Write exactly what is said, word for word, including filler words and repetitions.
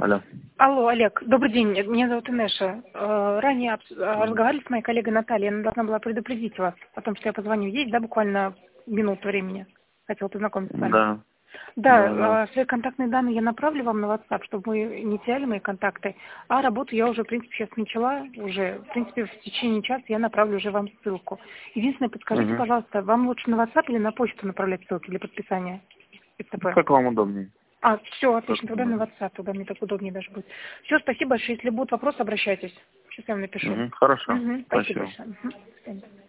Алло. Алло, Олег, добрый день, меня зовут Инеша. Э, Ранее обс- разговаривали с моей коллегой Натальей, она должна была предупредить вас о том, что я позвоню. Есть, да, буквально минуту времени? Хотела познакомиться с вами. Да. Да, Да, да. э, свои контактные данные я направлю вам на WhatsApp, чтобы вы не теряли мои контакты. А работу я уже, в принципе, сейчас начала. Уже, в принципе, в течение часа я направлю уже вам ссылку. Единственное, подскажите, Угу. пожалуйста, вам лучше на WhatsApp или на почту направлять ссылки для подписания СТП? Как вам удобнее? А, все, Как отлично, тогда на удобнее. WhatsApp, тогда мне так удобнее даже будет. Все, спасибо большое. Если будут вопросы, обращайтесь. Сейчас я вам напишу. Угу. Хорошо. Угу, спасибо Спасибо. большое. Мгм. До свидания.